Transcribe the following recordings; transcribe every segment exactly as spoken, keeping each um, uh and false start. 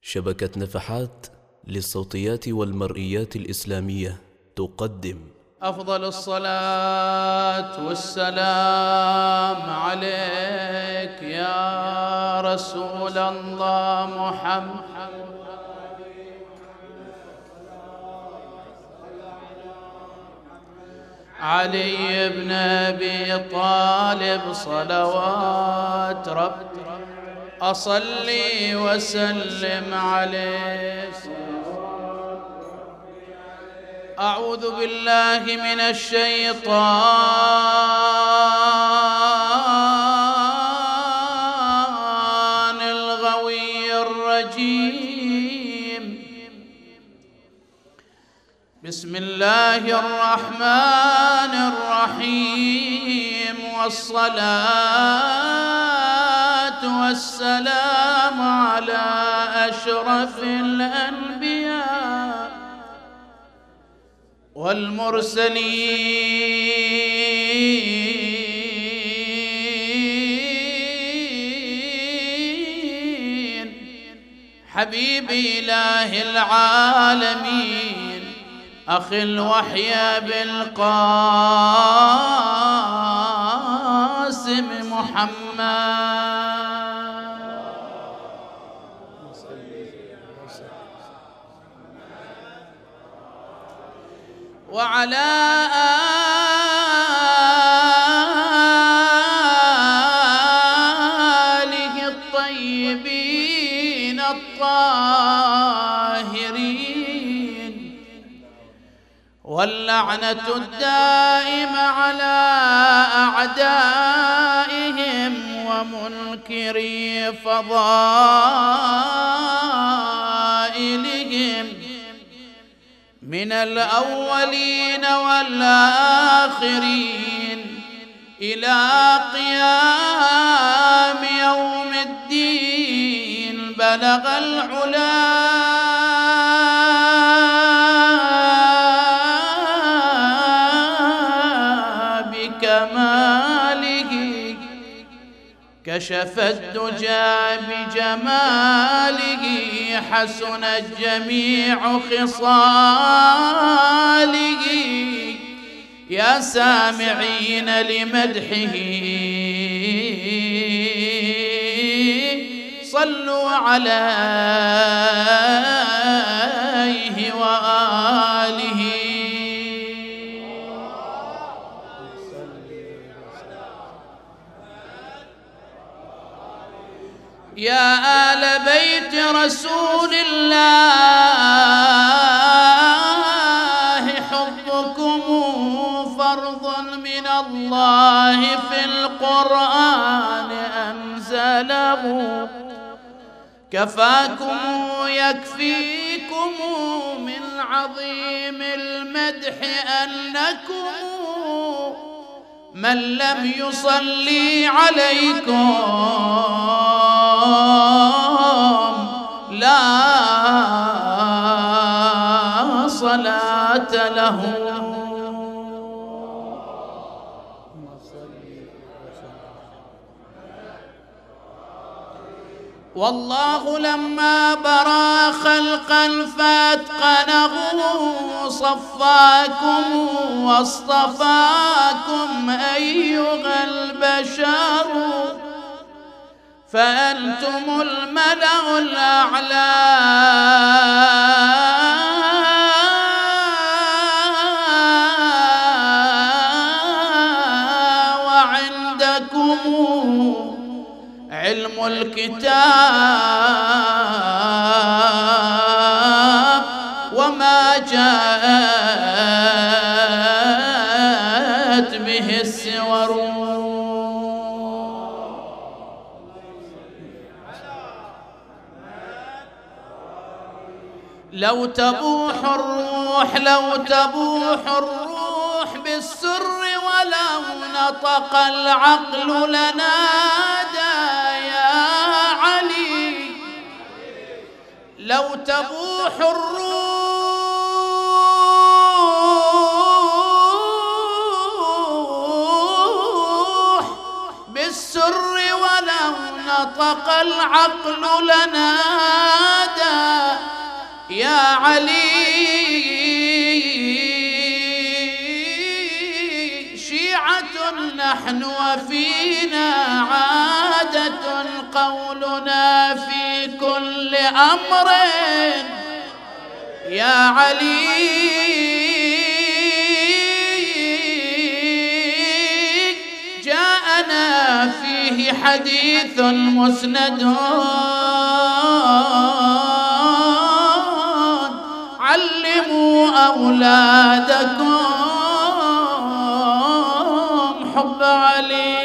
شبكة نفحات للصوتيات والمرئيات الإسلامية تقدم أفضل الصلاة والسلام عليك يا رسول الله محمد علي بن أبي طالب صلوات ربي أصلي وسلم عليه. أعوذ بالله من الشيطان الغوي الرجيم. بسم الله الرحمن الرحيم، والصلاة والسلام على أشرف الأنبياء والمرسلين حبيب إله العالمين أخي الوحي بالقاسم محمد وعلى آله الطيبين الطاهرين، واللعنة الدائمة على أعدائهم ومنكري فضائلهم من الأولين والآخرين إلى قيام يوم الدين. بلغ العلا بكماله، كشف الدجى بجماله، حسنت جميع خصاله. يا سامعين لمدحه صلوا عليه وآله. يا آل بيت رسول الله حبكم فرض من الله في القرآن أنزله، كفاكم يكفيكم من عظيم المدح أنكم من لم يصلي عليكم لا صلاة له. والله لما برا خلقا فاتقنه صفاكم واصطفاكم أيها البشر، فأنتم الملأ الأعلى وعندكم علم الكتاب وما جاءت به السور. لو تبوح الروح لو تبوح الروح بالسر ولو نطق العقل لنادى يا علي. لو تبوح الروح بالسر ولو نطق العقل لنادى نحن وفينا عادة قولنا في كل أمر يا علي جاءنا فيه حديث مسند علموا أولادكم حب علي.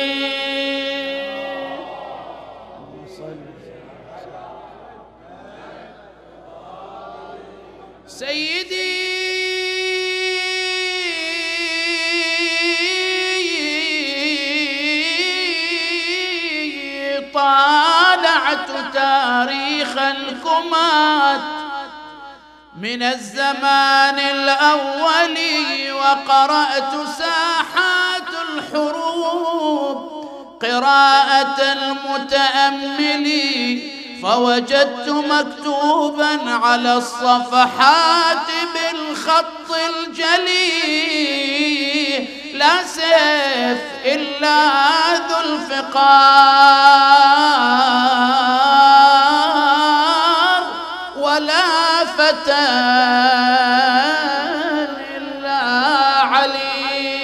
سيدي طالعت تاريخ الكمات من الزمان الأول وقرأت ساحات الحروب قراءة المتأمل فوجدت مكتوبا على الصفحات بالخط الجلي لا سيف إلا ذو الفقار ولا فتى إلا علي.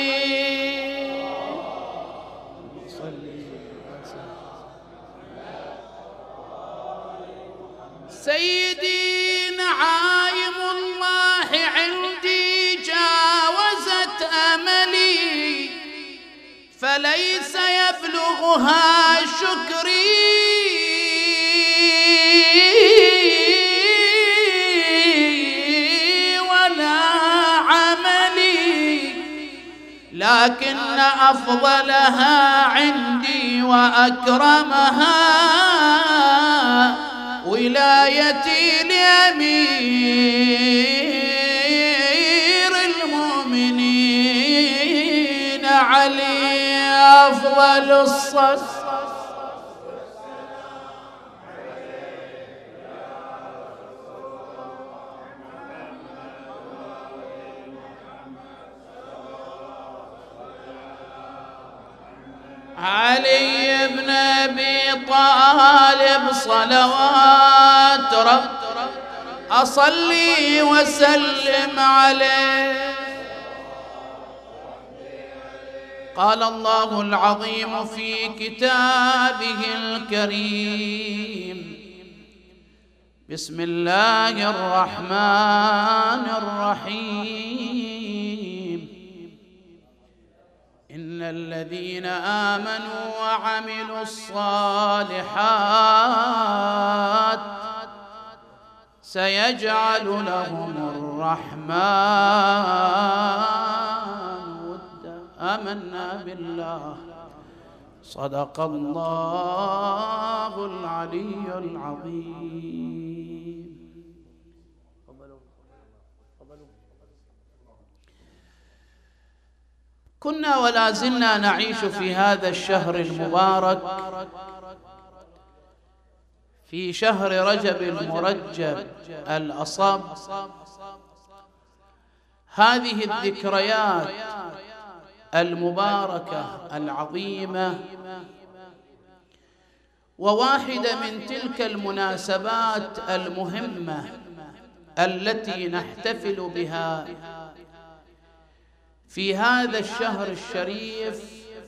سيدي نعايم الله عندي جاوزت أملي فليس يبلغها شكري ولا عملي لكن أفضلها عندي وأكرمها ولايتي لأمير المؤمنين علي أفضل الصلاة. علي بن أبي طالب صلوات رب أصلي وسلم عليه. قال الله العظيم في كتابه الكريم بسم الله الرحمن الرحيم إن الذين آمنوا وعملوا الصالحات سيجعل لهم الرحمن ودا آمنا بالله صدق الله العلي العظيم. كنا ولا زلنا نعيش في هذا الشهر المبارك في شهر رجب المرجب الأصب هذه الذكريات المباركة العظيمة وواحدة من تلك المناسبات المهمة التي نحتفل بها في هذا الشهر الشريف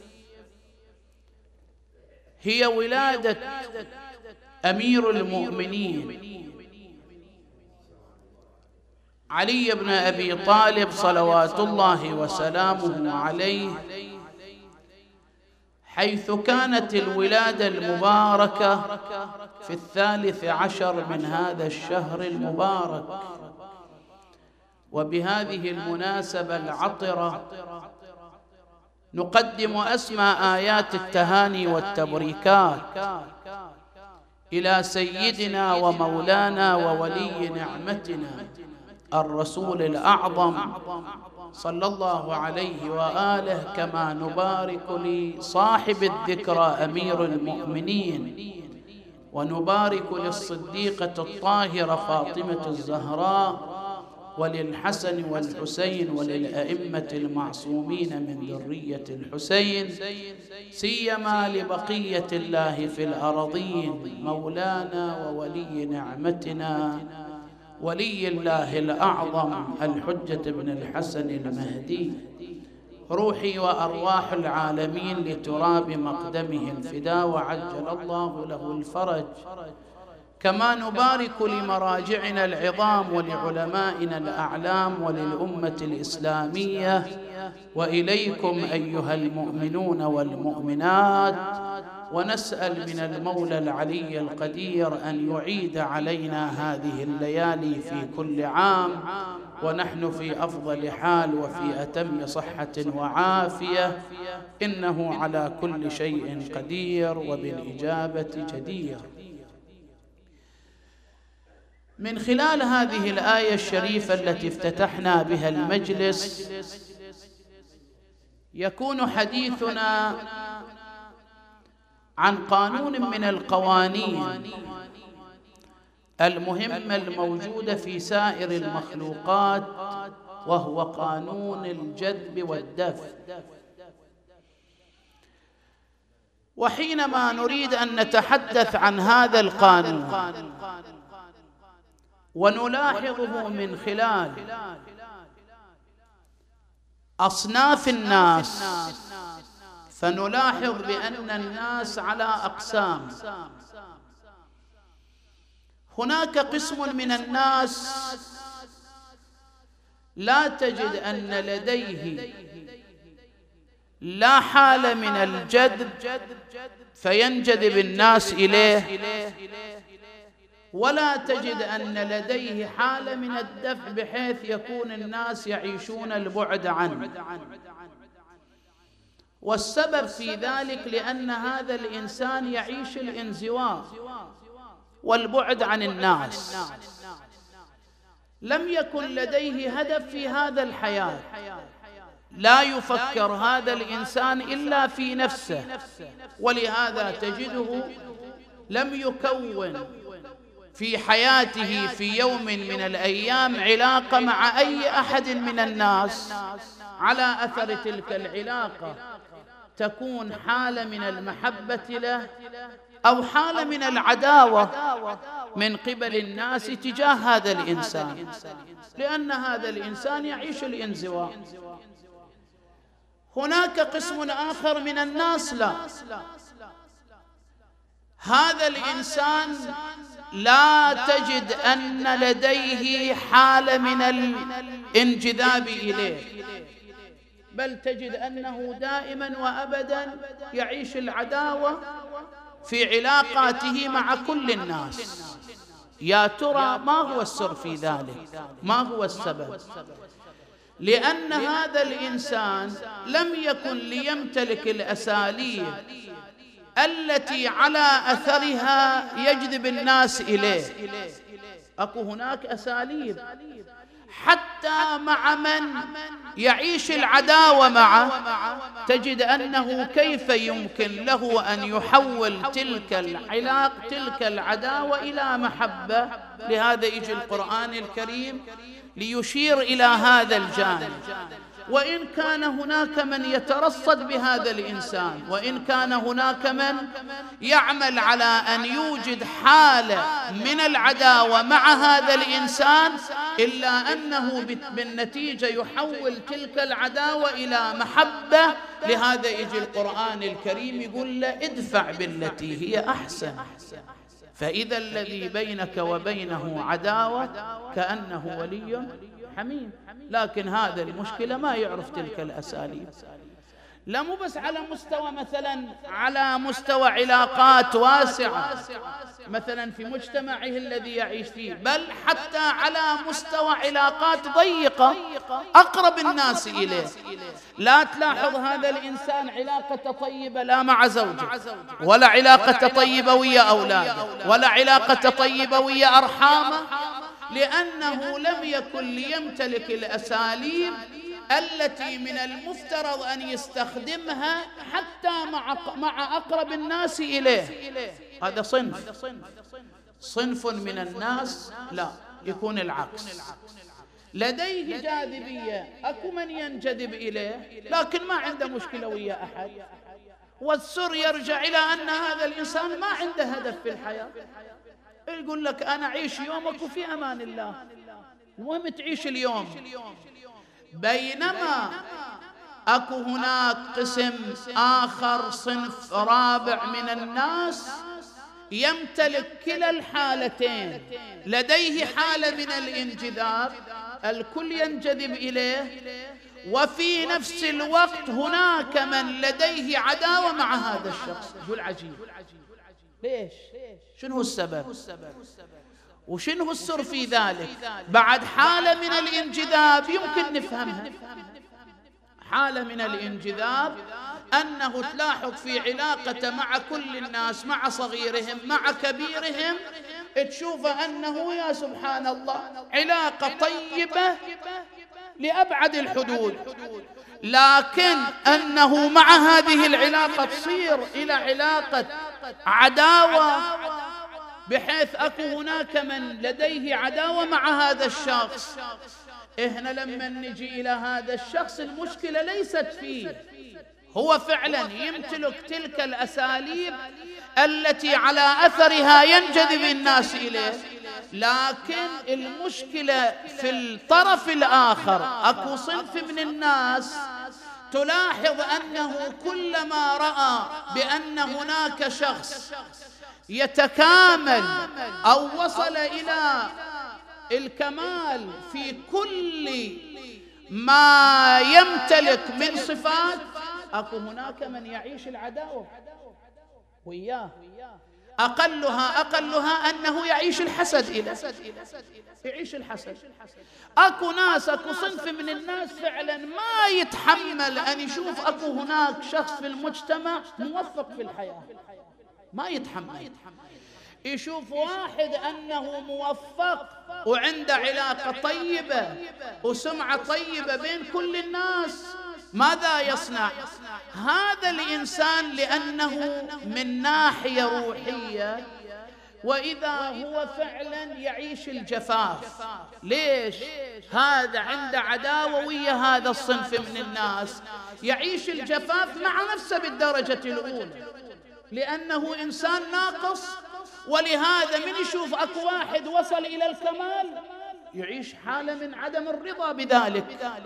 هي ولادة أمير المؤمنين علي بن أبي طالب صلوات الله وسلامه عليه، حيث كانت الولادة المباركة في الثالث عشر من هذا الشهر المبارك. وبهذه المناسبة العطرة نقدم أسمى آيات التهاني والتبريكات إلى سيدنا ومولانا وولي نعمتنا الرسول الأعظم صلى الله عليه وآله، كما نبارك لصاحب الذكرى أمير المؤمنين، ونبارك للصديقة الطاهرة فاطمة الزهراء، وللحسن والحسين وللأئمة المعصومين من ذرية الحسين، سيما لبقية الله في الأرضين مولانا وولي نعمتنا ولي الله الأعظم الحجة بن الحسن المهدي، روحي وأرواح العالمين لتراب مقدمه الفداء وعجل الله له الفرج. كما نبارك لمراجعنا العظام ولعلمائنا الأعلام وللأمة الإسلامية وإليكم أيها المؤمنون والمؤمنات، ونسأل من المولى العلي القدير أن يعيد علينا هذه الليالي في كل عام ونحن في أفضل حال وفي أتم صحة وعافية، إنه على كل شيء قدير وبالإجابة جدير. من خلال هذه الآية الشريفة التي افتتحنا بها المجلس يكون حديثنا عن قانون من القوانين المهمة الموجودة في سائر المخلوقات، وهو قانون الجذب والدفع. وحينما نريد أن نتحدث عن هذا القانون ونلاحظه من خلال أصناف الناس، فنلاحظ بأن الناس على أقسام. هناك قسم من الناس لا تجد أن لديه لا حالة من الجذب فينجذب الناس إليه، ولا تجد أن لديه حالة من الدفع بحيث يكون الناس يعيشون البعد عنه. والسبب في ذلك لأن هذا الإنسان يعيش الانزواء والبعد عن الناس، لم يكن لديه هدف في هذا الحياة، لا يفكر هذا الإنسان إلا في نفسه، ولهذا تجده لم يكون في حياته في يوم من الأيام علاقة مع أي أحد من الناس على أثر تلك العلاقة تكون حالة من المحبة له أو حالة من العداوة من قبل الناس تجاه هذا الإنسان، لأن هذا الإنسان يعيش الانزواء. هناك قسم آخر من الناس لا، هذا الإنسان لا تجد أن لديه حالة من الانجذاب إليه، بل تجد أنه دائما وأبدا يعيش العداوة في علاقاته مع كل الناس. يا ترى ما هو السر في ذلك؟ ما هو السبب؟ لأن هذا الإنسان لم يكن ليمتلك الأساليب التي على أثرها يجذب الناس إليه. أكو هناك أساليب حتى مع من يعيش العداوة معه، تجد أنه كيف يمكن له أن يحول تلك العلاقة تلك العداوة إلى محبة. لهذا يجي القرآن الكريم ليشير إلى هذا الجانب. وإن كان هناك من يترصد بهذا الإنسان، وإن كان هناك من يعمل على أن يوجد حالة من العداوة مع هذا الإنسان، إلا أنه بالنتيجة يحول تلك العداوة إلى محبة. لهذا يجي القرآن الكريم يقول له ادفع بالتي هي أحسن، فإذا الذي بينك وبينه عداوة كأنه ولي حميم. لكن هذا المشكلة ما يعرف تلك الأساليب، لا مو بس على مستوى مثلا على مستوى علاقات واسعة مثلا في مجتمعه الذي يعيش فيه، بل حتى على مستوى علاقات ضيقة أقرب الناس إليه. لا تلاحظ هذا الإنسان علاقة طيبة لا مع زوجه، ولا علاقة طيبة ويا أولاده، ولا علاقة طيبة ويا أرحامه، لأنه لم يكن ليمتلك الأساليب التي من المفترض أن يستخدمها حتى مع مع أقرب الناس إليه. هذا صنف. صنف من الناس لا، يكون العكس، لديه جاذبية، أكو من ينجذب إليه لكن ما عنده مشكلة ويا أحد. والسر يرجع إلى أن هذا الإنسان ما عنده هدف في الحياة، يقول لك أنا أعيش يومك وفي أمان الله، المهم تعيش اليوم. بينما أكو هناك قسم آخر، صنف رابع من الناس يمتلك كلا الحالتين، لديه حالة من الانجذاب، الكل ينجذب إليه، وفي نفس الوقت هناك من لديه عداوة مع هذا الشخص. شو العجيب؟ ليش؟ شنو السبب؟ وشنو السر في ذلك؟ بعد حالة من الانجذاب يمكن نفهمها. حالة من الانجذاب أنه تلاحظ في علاقته مع كل الناس، مع صغيرهم مع كبيرهم، تشوف أنه يا سبحان الله علاقة طيبة لأبعد الحدود، لكن أنه مع هذه العلاقة تصير إلى علاقة عداوة، بحيث أكو هناك من لديه عداوة مع هذا الشخص. إحنا لما نجي إلى هذا الشخص المشكلة ليست فيه، هو فعلا يمتلك تلك الأساليب التي على أثرها ينجذب الناس إليه، لكن المشكلة في الطرف الآخر. أكو صنف من الناس تلاحظ أنه كلما رأى بأن هناك شخص يتكامل أو وصل إلى الكمال في كل ما يمتلك من صفات، أكو هناك من يعيش العداوة وياه. أقلها أقلها أنه يعيش الحسد إليه، يعيش الحسد. أكو ناس، أكو صنف من الناس فعلا ما يتحمل أن يشوف أكو هناك شخص في المجتمع موفق في الحياة، ما يتحمل يشوف واحد أنه موفق وعنده علاقة طيبة وسمعة طيبة بين كل الناس. ماذا يصنع هذا الإنسان؟ لأنه من ناحية روحية وإذا هو فعلا يعيش الجفاف. ليش؟ هذا عنده عداوة ويا هذا الصنف من الناس، يعيش الجفاف مع نفسه بالدرجة الأولى، لأنه إنسان ناقص. ولهذا من يشوف أكو واحد وصل إلى الكمال يعيش حالة من عدم الرضا بذلك.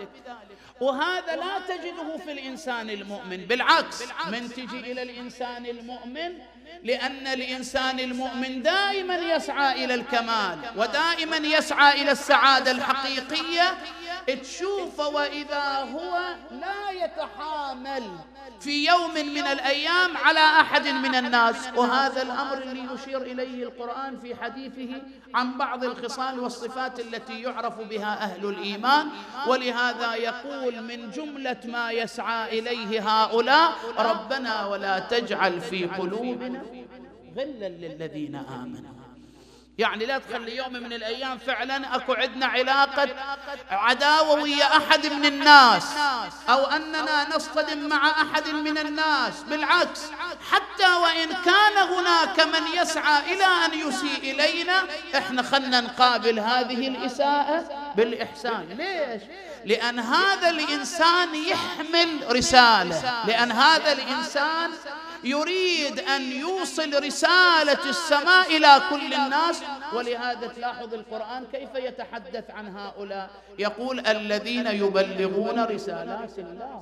وهذا لا تجده في الإنسان المؤمن، بالعكس من تجي إلى الإنسان المؤمن، لأن الإنسان المؤمن دائما يسعى إلى الكمال ودائما يسعى إلى السعادة الحقيقية. تشوف وإذا هو لا يتحامل في يوم من الأيام على أحد من الناس. وهذا الأمر اللي يشير إليه القرآن في حديثه عن بعض الخصال والصفات التي يعرف بها أهل الإيمان. ولهذا يقول من جملة ما يسعى إليه هؤلاء: ربنا ولا تجعل في قلوبنا غلا للذين آمنوا. يعني لا تخلي يوم من الأيام فعلا أكو عندنا علاقة عداوة ويا أحد من الناس، أو أننا نصطدم مع أحد من الناس. بالعكس، حتى وإن كان هناك من يسعى إلى أن يسيء إلينا، إحنا خلنا نقابل هذه الإساءة بالإحسان. ليش؟ لأن هذا الإنسان يحمل رسالة، لأن هذا الإنسان يريد أن يوصل رسالة السماء إلى كل الناس. ولهذا تلاحظ القرآن كيف يتحدث عن هؤلاء، يقول: الذين يبلغون رسالات الله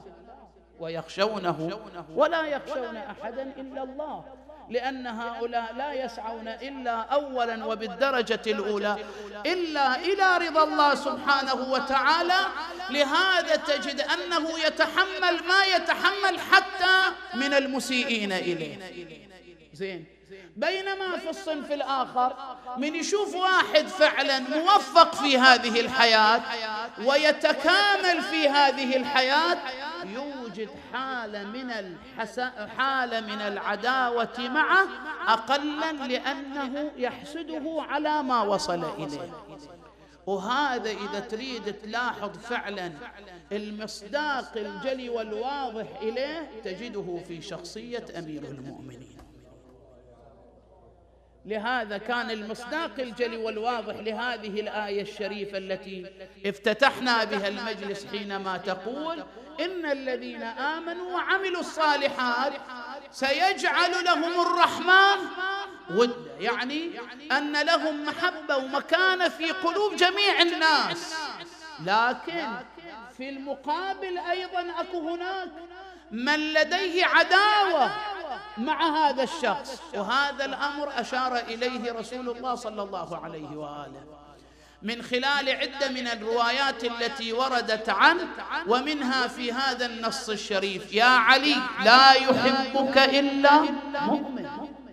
ويخشونه ولا يخشون أحدا إلا الله. لأن هؤلاء لا يسعون إلا أولا وبالدرجة الأولى إلا إلى رضا الله سبحانه وتعالى. لهذا تجد أنه يتحمل ما يتحمل حتى من المسيئين إليه. زين. بينما في الصنف الآخر من يشوف واحد فعلا موفق في هذه الحياة ويتكامل في هذه الحياة، يوجد حالة من الحسا... حالة من العداوة معه أقلا، لأنه يحسده على ما وصل إليه. وهذا إذا تريد تلاحظ فعلا المصداق الجلي والواضح إليه تجده في شخصية أمير المؤمنين. لهذا كان المصداق الجلي والواضح لهذه الآية الشريفة التي افتتحنا بها المجلس حينما تقول إن الذين آمنوا وعملوا الصالحات سيجعل لهم الرحمن ودا، يعني أن لهم محبة ومكانة في قلوب جميع الناس. لكن في المقابل أيضا أكو هناك من لديه عداوة مع هذا الشخص، وهذا الأمر أشار إليه رسول الله صلى الله عليه وآله من خلال عدة من الروايات التي وردت عنه، ومنها في هذا النص الشريف: يا علي لا يحبك إلا مؤمن.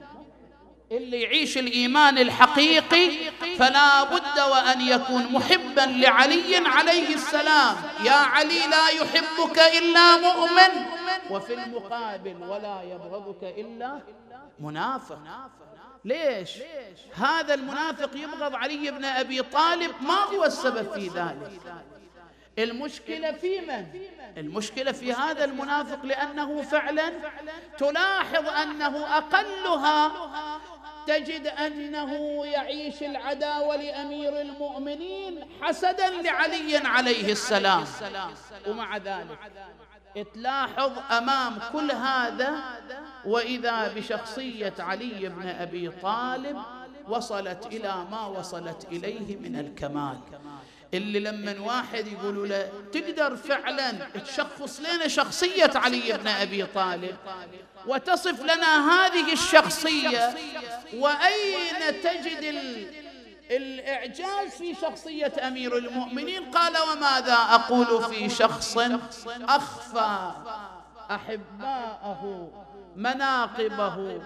اللي يعيش الإيمان الحقيقي فلا بد وأن يكون محبا لعلي عليه السلام. يا علي لا يحبك إلا مؤمن، وفي المقابل ولا يبغضك إلا منافق. ليش؟ هذا المنافق يبغض علي بن أبي طالب، ما هو السبب في ذلك؟ المشكلة في من؟ المشكلة في هذا المنافق، لأنه فعلا تلاحظ أنه أقلها تجد أنه يعيش العداوة لأمير المؤمنين حسدا لعلي عليه السلام. ومع ذلك تلاحظ أمام كل هذا وإذا بشخصية علي بن أبي طالب وصلت إلى ما وصلت إليه من الكمال، اللي لما واحد يقولوا له تقدر فعلا تشخص لنا شخصية علي بن أبي طالب وتصف لنا هذه الشخصية، وأين تجد الإعجاز في شخصية أمير المؤمنين؟ قال: وماذا أقول في شخص أخفى أحباءه مناقبه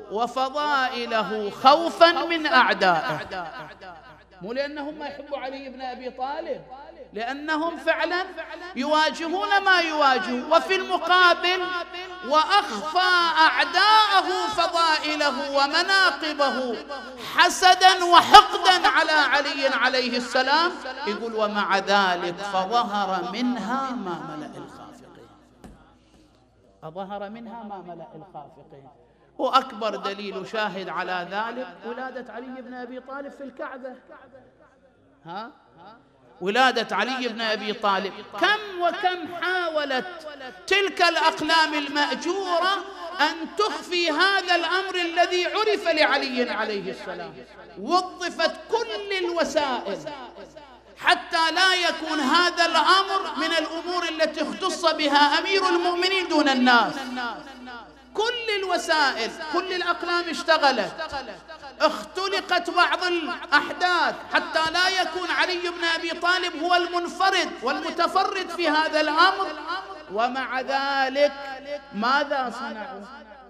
وفضائله خوفا من أعدائه. مو لأنهم ما يحبوا علي بن أبي طالب، لأنهم فعلا يواجهون ما يواجهون، وفي المقابل وأخفى أعداءه فضائله ومناقبه حسدا وحقدا على علي عليه السلام. يقول: ومع ذلك فظهر منها ما ملأ الخافقين. أظهر منها ما ملأ الخافقين. وأكبر دليل شاهد على ذلك ولادة علي بن أبي طالب في الكعبة. ها؟ ولادة علي بن أبي طالب كم وكم حاولت تلك الأقلام المأجورة أن تخفي هذا الأمر الذي عرف لعلي عليه السلام. وظفت كل الوسائل حتى لا يكون هذا الأمر من الأمور التي اختص بها أمير المؤمنين دون الناس. كل الوسائل، كل الأقلام اشتغلت، اختلقت بعض الأحداث حتى لا يكون علي بن أبي طالب هو المنفرد والمتفرد في هذا الأمر. ومع ذلك ماذا صنعوا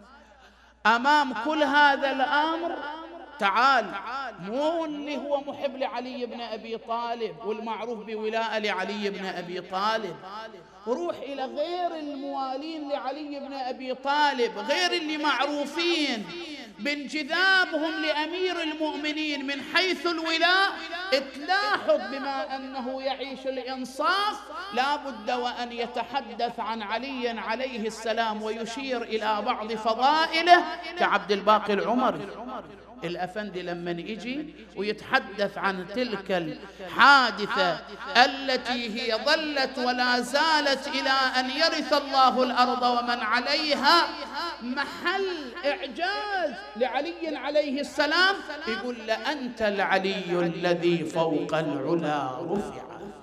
أمام كل هذا الأمر؟ تعال، مو اللي هو محب لعلي بن أبي طالب والمعروف بولاء لعلي بن أبي طالب، روح إلى غير الموالين لعلي بن أبي طالب، غير اللي معروفين بانجذابهم لأمير المؤمنين من حيث الولاء، تلاحظ بما أنه يعيش الإنصاف لا بد وأن يتحدث عن علي عليه السلام ويشير إلى بعض فضائله، كعبد الباقي العمري الأفندي لما يجي ويتحدث عن تلك الحادثة التي هي ظلت ولا زالت إلى أن يرث الله الأرض ومن عليها محل إعجاز لعلي عليه السلام، يقول: لأنت العلي الذي فوق العلا رفع.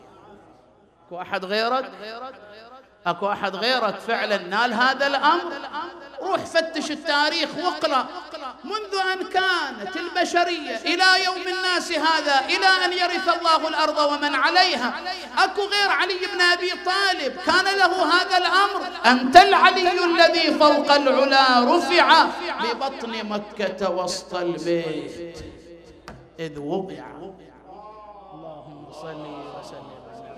أكو أحد غيرك؟ أكو أحد غيرك فعلا نال هذا الأمر؟ روح فتش التاريخ واقرأ منذ أن كانت البشرية إلى يوم الناس هذا، إلى أن يرث الله الأرض ومن عليها، أكو غير علي بن أبي طالب كان له هذا الأمر؟ أنت العلي الذي فوق العلا رفع ببطن مكة وسط البيت إذ وضع. اللهم صل وسلم.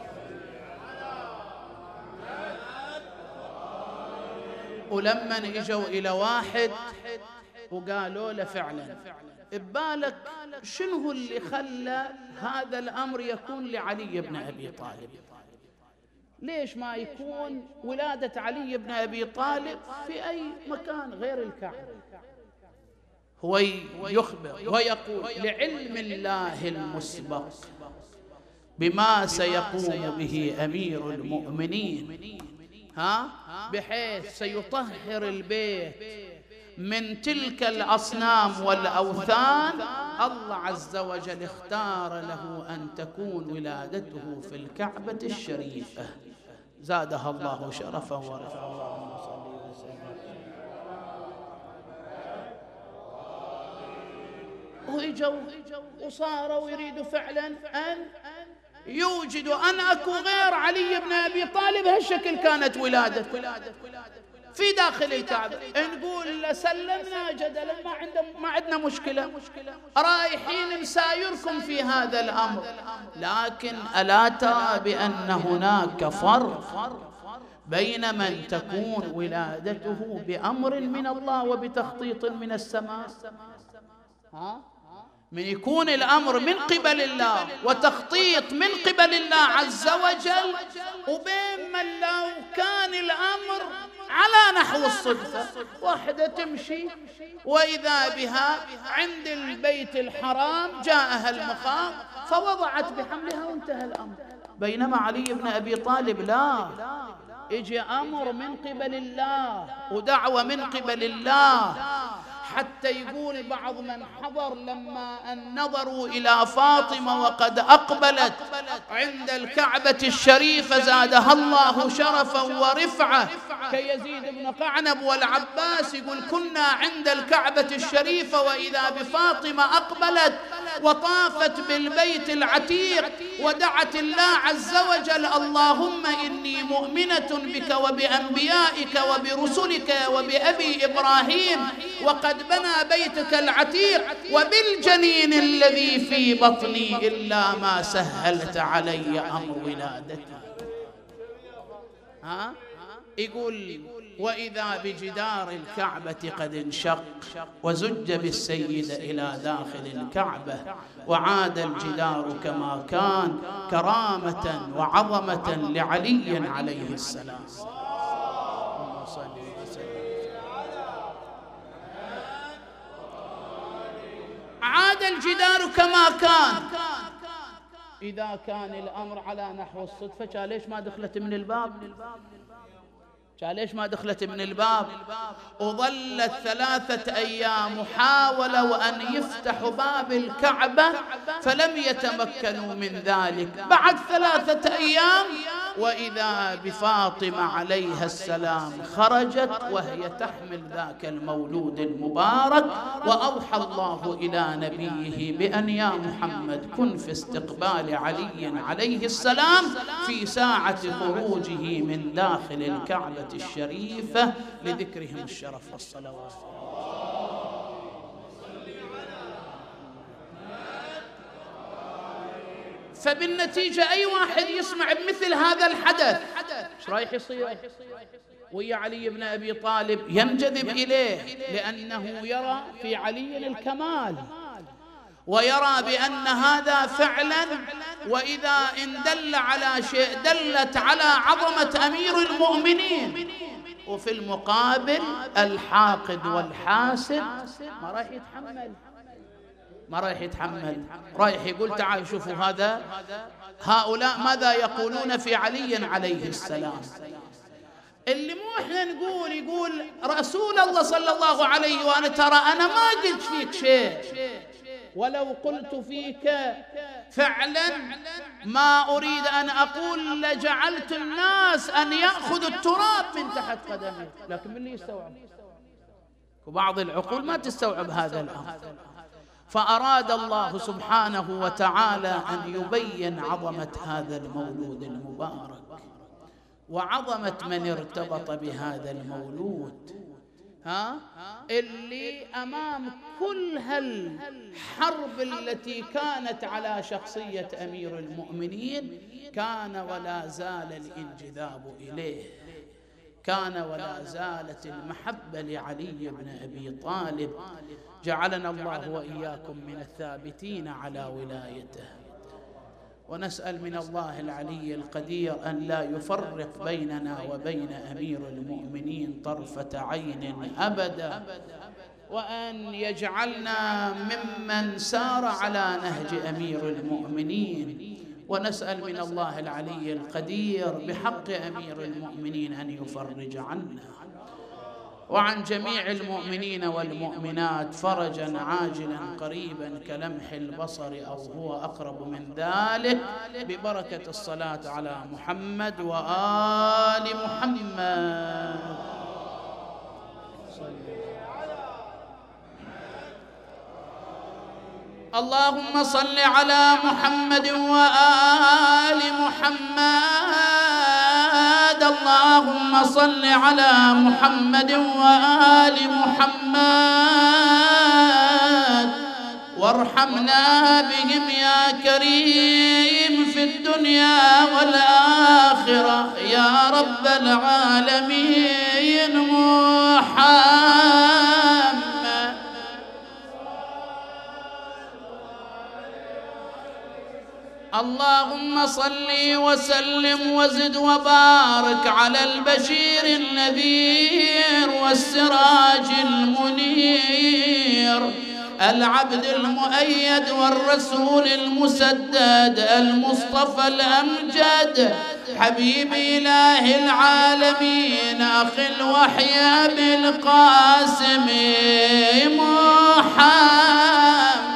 ولما اجوا إلى واحد وقالوا له فعلا ببالك شنو اللي خلى هذا الأمر يكون لعلي بن أبي طالب؟ ليش ما يكون ولادة علي بن أبي طالب في أي مكان غير الكعبة؟ هو يخبر ويقول لعلم الله المسبق بما سيقوم به أمير المؤمنين، ها بحيث سيطهر البيت من تلك الأصنام والأوثان، الله عز وجل اختار له أن تكون ولادته في الكعبة الشريفة زادها الله شرفا ورفعه. اللهم صل وسلم. وإجوا وصاروا يريدوا فعلا أن يوجدوا أن أكو غير علي بن أبي طالب. هالشكل كانت ولادته في داخل الكعبة. نقول سلمنا جدلا، ما عندنا ما عندنا مشكلة، رايحين مسايركم في هذا الأمر، لكن ألا ترى بأن هناك فرق بين من تكون ولادته بأمر من الله وبتخطيط من السماء، ها من يكون الأمر من قبل الله وتخطيط من قبل الله عز وجل، وبين من لو كان الأمر على نحو الصدفة. واحدة تمشي وإذا بها عند البيت الحرام جاءها المخاض فوضعت بحملها وانتهى الأمر. بينما علي بن أبي طالب لا، يجي أمر من قبل الله ودعوة من قبل الله، حتى يقول بعض من حضر لما أن نظروا إلى فاطمة وقد أقبلت عند الكعبة الشريفة زادها الله شرفا ورفعة كيزيد بن قعنب والعباس، يقول كنا عند الكعبة الشريفة وإذا بفاطمة أقبلت وطافت بالبيت العتيق ودعت الله عز وجل اللهم إني مؤمنة بك وبأنبيائك وبرسلك وبأبي إبراهيم وقد بنى بيتك العتيق وبالجنين الذي في بطني إلا ما سهلت علي أمر ولادتي. ها يقول وإذا بجدار الكعبة قد انشق وزج بالسيد إلى داخل الكعبة وعاد الجدار كما كان كرامة وعظمة لعلي عليه السلام. عاد الجدار كما كان. إذا كان الأمر على نحو الصدفة كان ليش ما دخلت من الباب؟ كان ليش ما دخلت من الباب؟ وظلت ثلاثة أيام حاولوا أن يفتحوا باب الكعبة فلم يتمكنوا من ذلك. بعد ثلاثة أيام وإذا بفاطمة عليها السلام خرجت وهي تحمل ذاك المولود المبارك، وأوحى الله إلى نبيه بأن يا محمد كن في استقبال علي عليه السلام في ساعة خروجه من داخل الكعبة الشريفة لذكرهم الشرف والصلوات. فبالنتيجة أي واحد يسمع بمثل هذا الحدث ايش رايح يصير ويا علي بن أبي طالب؟ ينجذب إليه لأنه يرى في علي الكمال ويرى بأن هذا فعلا، وإذا إن دل على شيء دلت على عظمة أمير المؤمنين. وفي المقابل الحاقد والحاسد ما راح يتحمل ما رايح يتحمل رايح يقول تعالوا شوفوا هذا هؤلاء ماذا يقولون في علي عليه السلام. اللي مو احنا نقول يقول رسول الله صلى الله عليه وآله ترى أنا ما قلت فيك شيء، ولو قلت فيك فعلا ما أريد أن أقول لجعلت الناس أن يأخذوا التراب من تحت قدمي، لكن من اللي يستوعب؟ وبعض العقول ما تستوعب هذا الأمر. فأراد الله سبحانه وتعالى أن يبين عظمة هذا المولود المبارك وعظمة من ارتبط بهذا المولود، ها اللي أمام كل هالحرب التي كانت على شخصية أمير المؤمنين كان ولا زال الانجذاب إليه، كان ولا زالت المحبة لعلي بن أبي طالب. جعلنا الله وإياكم من الثابتين على ولايته، ونسأل من الله العلي القدير أن لا يفرق بيننا وبين أمير المؤمنين طرفة عين أبدا، وأن يجعلنا ممن سار على نهج أمير المؤمنين، ونسأل من الله العلي القدير بحق أمير المؤمنين أن يفرج عنا وعن جميع المؤمنين والمؤمنات فرجا عاجلا قريبا كلمح البصر أو هو أقرب من ذلك، ببركة الصلاة على محمد وآل محمد. اللهم صل على محمد وآل محمد. اللهم صل على محمد وآل محمد، وارحمنا بهم يا كريم في الدنيا والآخرة يا رب العالمين. محمد اللهم صل وسلم وزد وبارك على البشير النذير والسراج المنير، العبد المؤيد والرسول المسدد، المصطفى الأمجد، حبيب إله العالمين، أخي الوحي بالقاسم محمد.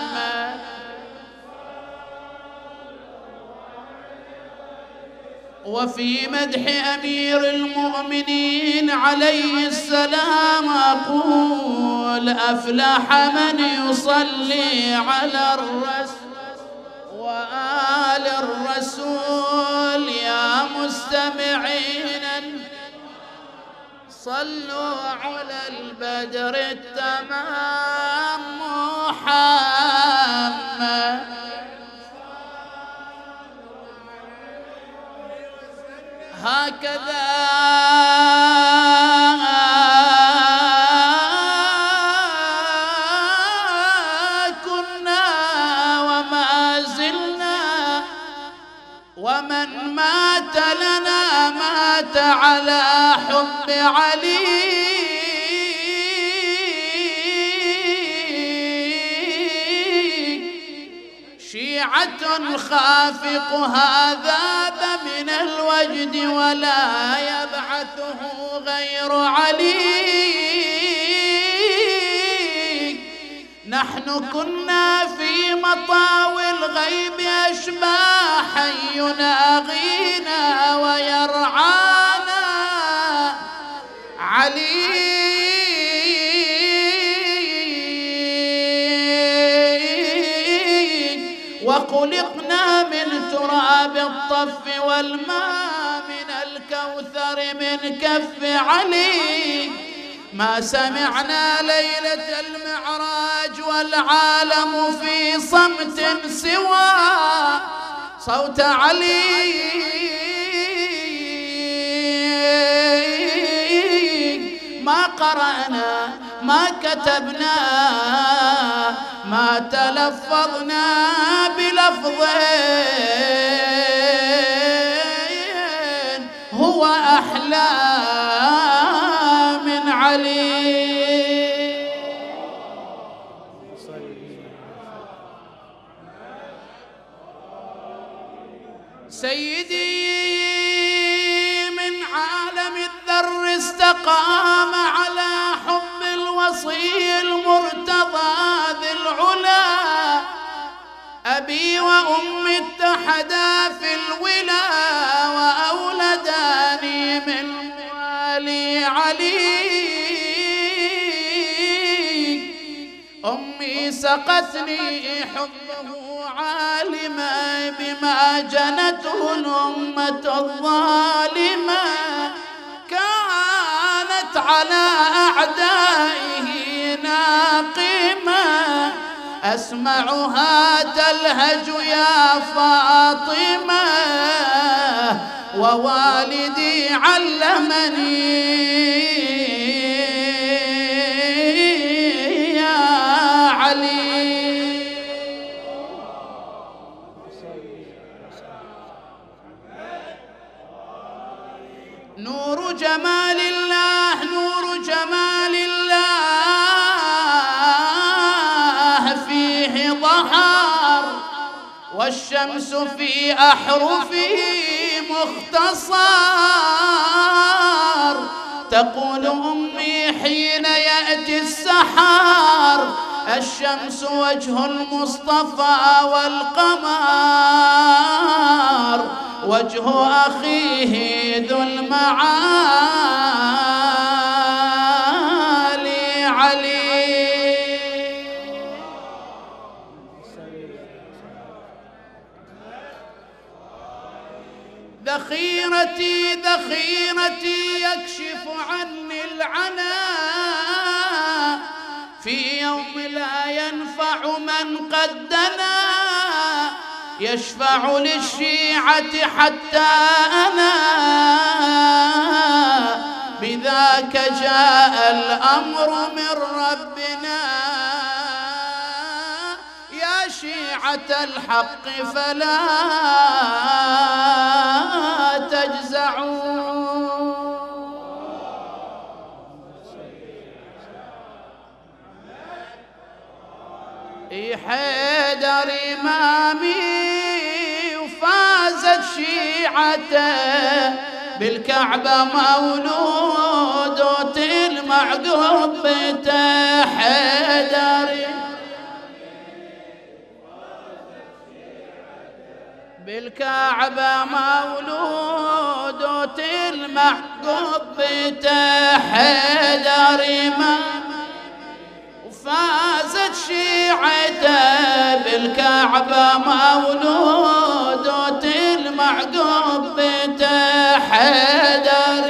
وفي مدح أمير المؤمنين عليه السلام أقول: أفلح من يصلي على الرسول وآل الرسول. يا مستمعين صلوا على البدر التمام محمد. هكذا كنا وما زلنا، ومن مات لنا مات على حب علي. شيعة خافقها ذاب من الوجد ولا يبعثه غير علي. نحن كنا في مطاوي الغيب أشباحا يناغينا ويرعانا علي. وخلقنا من تراب الطف والماء من الكوثر من كف علي. ما سمعنا ليلة المعراج والعالم في صمت سوى صوت علي. ما قرأنا ما كتبنا ما تلفظنا بلفظ هو أحلى من علي. سيدي من عالم الذر استقام على حب الوصي المرتضى ذي العلا. أبي وأمي اتحدا في الولا وأولداني من والي علي. أمي سقتني حبه عالما بما جنته الأمة الظالمة. كانت على أعدائه ناقمة أسمعها تلهج يا فاطمة. ووالدي علمني يا علي. نور جمال الله نور جمال الله والشمس في أحرفه مختصر تقول أمي حين يأتي السحر الشمس وجه المصطفى والقمر وجه أخيه ذو المعالي علي. ذخيرتي ذخيرتي يكشف عني العناء في يوم لا ينفع من قد دنا يشفع للشيعة حتى أنا بذاك جاء الأمر من ربنا يا شيعة الحق فلا تجزعوا. حيدر إمامي وفازت شيعته بالكعبة مولود وتلمع قبته. حيدر بالكعبة مولود وتلمع قبته. حيدر إمامي فازت شيعته بالكعبة مولود وتلمع قبته. حيدر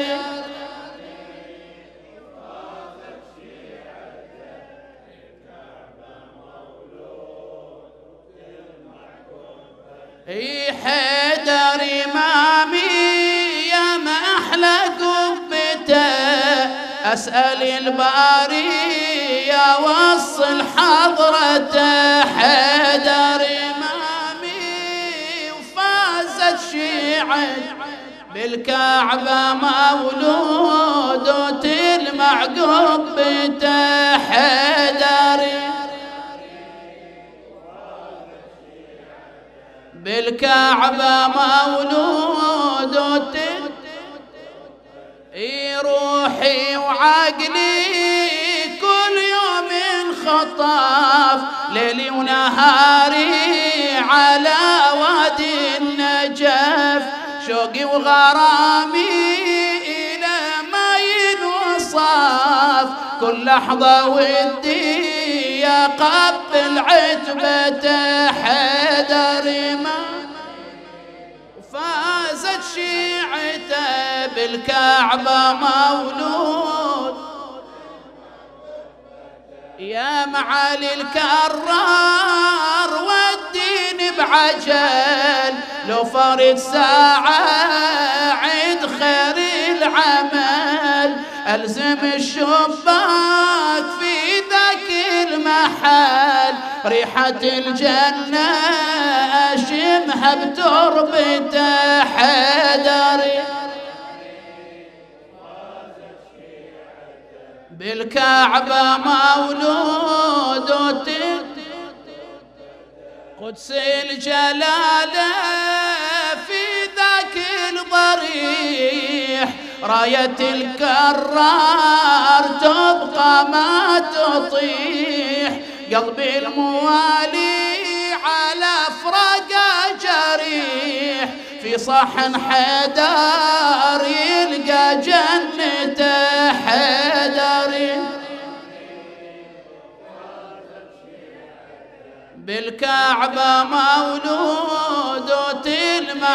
اي حيدر إمامي يا ما أحلى قبته أسأل الباري يا وصل حضرته. حيدر إمامي وفازت شيعته بالكعبة مولود وتلمع قبته. حيدر بالكعبة مولود وتلمع روحي وعقلي كل يوم خطاف ليلي ونهاري على وادي النجف شوقي وغرامي إلى ما ينوصف كل لحظة ودي يقبل عتبته. حيدر إمامي فازت شيعته بالكعبة مولود يا معالي الكرار وديني بعجل لو فرد ساعة عيد خير العمل ألزم الشباك في ذاك المحل ريحة الجنة أشمها بتربته. حيدر بالكعبة مولود قدس الجلالة في ذاك الضريح راية الكرار تبقى ما تطيح قلبي الموالي على فراقه جريح في صحن حيدر يلقى جنته. حيدر بالكعبة مولود وتلمع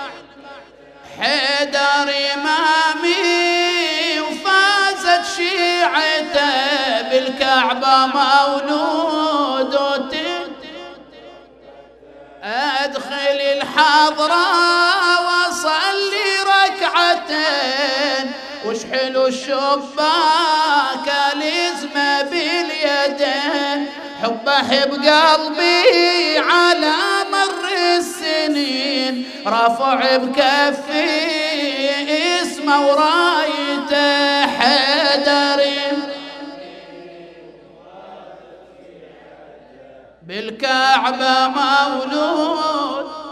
حيدر إمامي وفازت شيعته بالكعبة مولود وتلمع أدخل الحضرة وصلي ركعتين واشحل الشباك الازمة باليدين حبه بقلبي على مر السنين رافع بكفي اسمه ورايته. حيدر بالكعبة مولود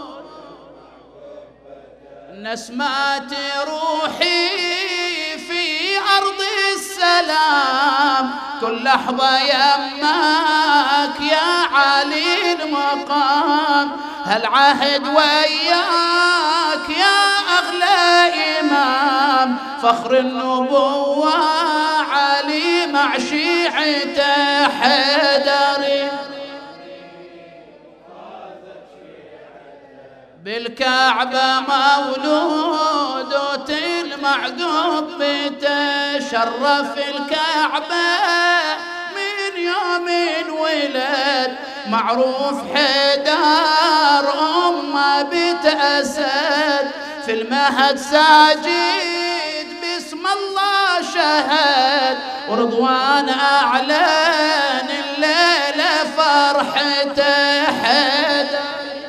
نسمات روحي في أرض السلام، كل لحظة يماك يا عالي المقام، هالعهد وياك يا أغلى إمام، فخر النبوة علي مع شيعته حيدري، بالكعبة مولود وتلمع قبته، شرف الكعبة من يوم ولد، معروف حيدر أمه بنت أسد، في المهد ساجد باسم الله شهد، ورضوان أعلن الليلة فرحته حيدر.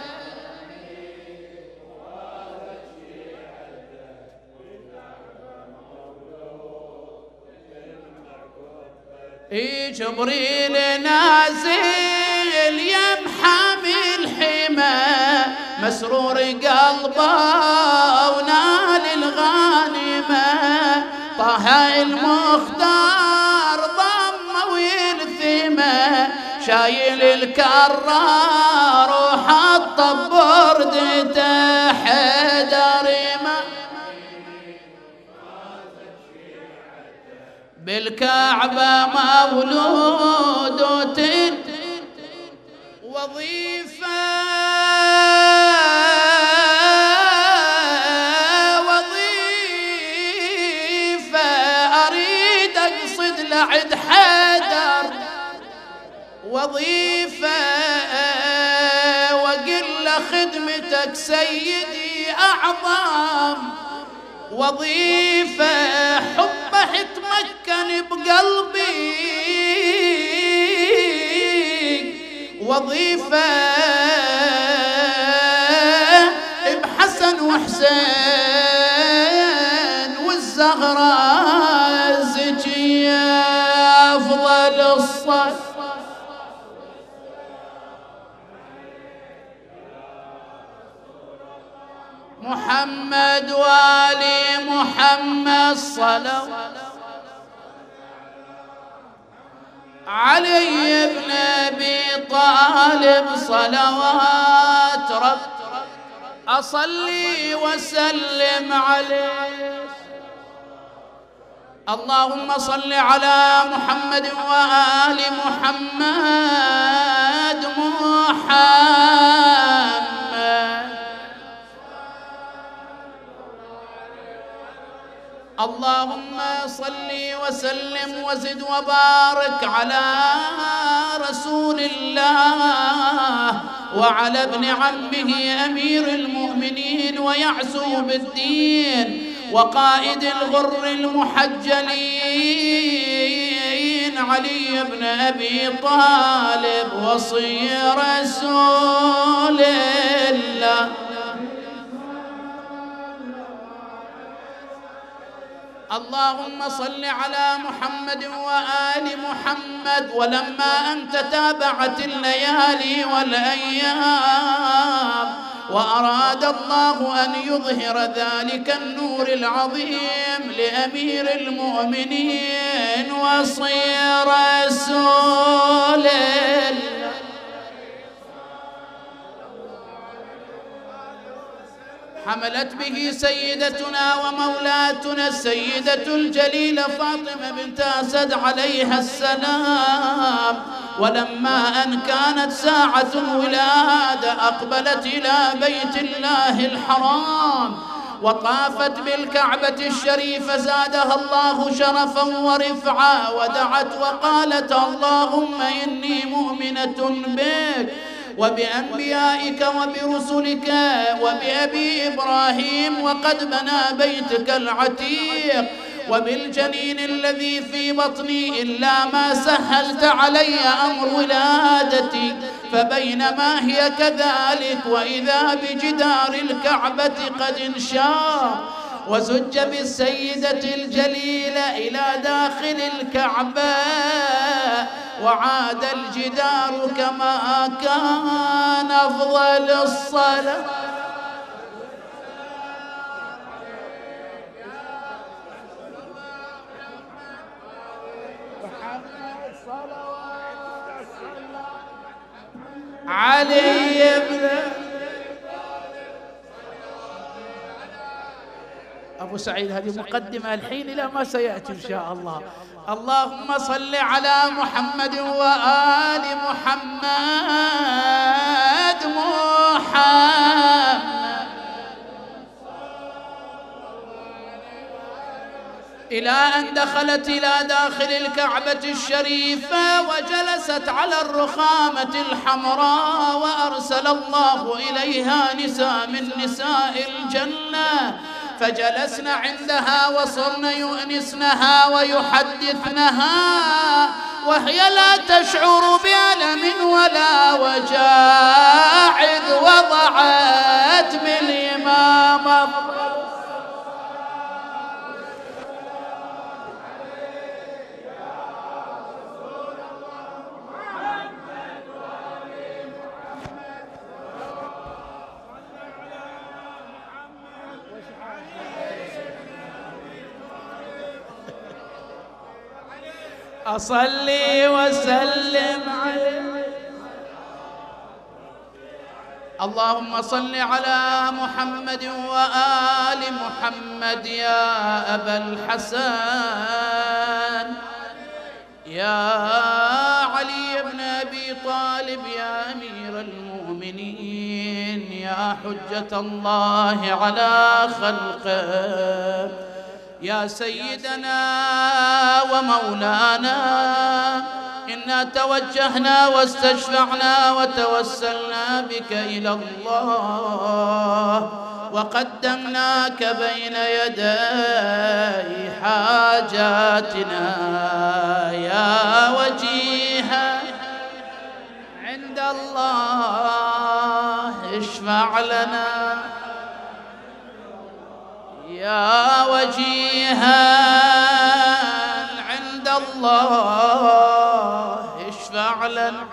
جبريل نازل يمحمي الحمى، مسرور قلبه ونال الغانمة، طه المختار ضم ويلثمه، شايل الكرار وحط بردته حيدر، بالكعبة مولود وتن وظيفة وظيفة أريد أقصد لعد حيدر، وظيفة وقل خدمتك سيدي أعظم، وظيفة حبه تمكن بقلبي، وظيفة بحسن وحسين والزهراء الزكية أفضل الصف، محمد وآل محمد صلوات علي ابن أبي طالب صلوات رب، أصلي وسلم عليه. اللهم صل على محمد وآل محمد محمد اللهم صل وسلم وزد وبارك على رسول الله وعلى ابن عمه أمير المؤمنين ويعزو بالدين وقائد الغر المحجلين علي بن أبي طالب وصي رسول الله. اللهم صل على محمد وآل محمد. ولما أن تتابعت الليالي والأيام وأراد الله أن يظهر ذلك النور العظيم لأمير المؤمنين وصي رسول الله حملت به سيدتنا ومولاتنا السيدة الجليلة فاطمة بنت أسد عليها السلام. ولما أن كانت ساعة الولادة أقبلت إلى بيت الله الحرام وطافت بالكعبة الشريفة زادها الله شرفا ورفعا ودعت وقالت اللهم إني مؤمنة بك وبأنبيائك وبرسلك وبأبي إبراهيم وقد بنى بيتك العتيق وبالجنين الذي في بطني إلا ما سهلت علي أمر ولادتي. فبينما هي كذلك وإذا بجدار الكعبة قد انشاق وزج بالسيدة الجليلة إلى داخل الكعبة وعاد الجدار كما كان. أفضل الصلاة علي بن أبو سعيد. هذه مقدمة الحين إلى ما سيأتي إن شاء الله. اللهم صل على محمد وآل محمد. محمد إلى أن دخلت إلى داخل الكعبة الشريفة وجلست على الرخامة الحمراء، وأرسل الله إليها نساء من نساء الجنة، فجلسن عندها وصرن يؤنسنها ويحدثنها وهي لا تشعر بألم ولا وجاع، إذ وضعت بالإمامة أصلي وسلم عليه. اللهم صل على محمد وآل محمد يا أبا الحسن، يا علي بن أبي طالب، يا أمير المؤمنين، يا حجة الله على خلقه، يا سيدنا ومولانا، إنا توجهنا واستشفعنا وتوسلنا بك إلى الله، وقدمناك بين يدي حاجاتنا يا وجيها عند الله، اشفع لنا يا وجيها عند الله، اشفع لنا.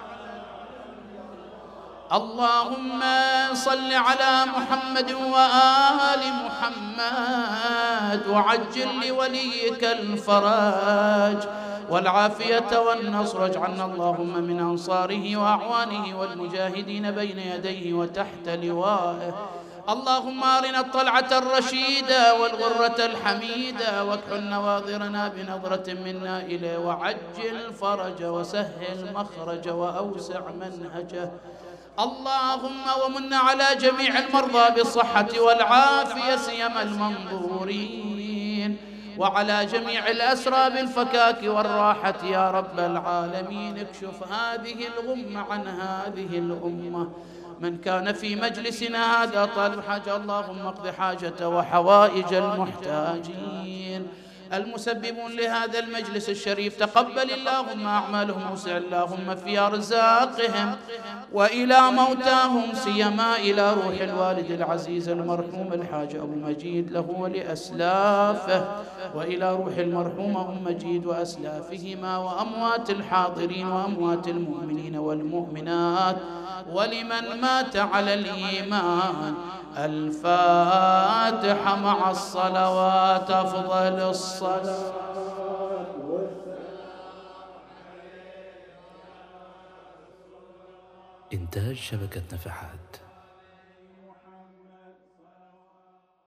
اللهم صل على محمد وآل محمد، وعجل لوليك الفرج والعافية والنصر، اجعلنا اللهم من أنصاره وأعوانه والمجاهدين بين يديه وتحت لوائه. اللهم أرنا الطلعة الرشيدة والغرة الحميدة، واكحل نواظرنا بنظرة منا إليه، وعجل فرج وسهل مخرج وأوسع منهجه. اللهم ومن على جميع المرضى بالصحة والعافية سيما المنظورين، وعلى جميع الأسرى بالفكاك والراحة يا رب العالمين. اكشف هذه الغمة عن هذه الأمة. من كان في مجلسنا هذا طالب حاجة اللهم اقض حاجته وحوائج المحتاجين. المسببون لهذا المجلس الشريف تقبل اللهم أعمالهم، اوسع اللهم في أرزاقهم، وإلى موتاهم سيما إلى روح الوالد العزيز المرحوم الحاج أبو مجيد له ولأسلافه، وإلى روح المرحوم أم مجيد وأسلافهما، وأموات الحاضرين وأموات المؤمنين والمؤمنات، ولمن مات على الإيمان. الفاتحة مع الصلوات، أفضل الصلاة. إنتاج شبكة نفحات.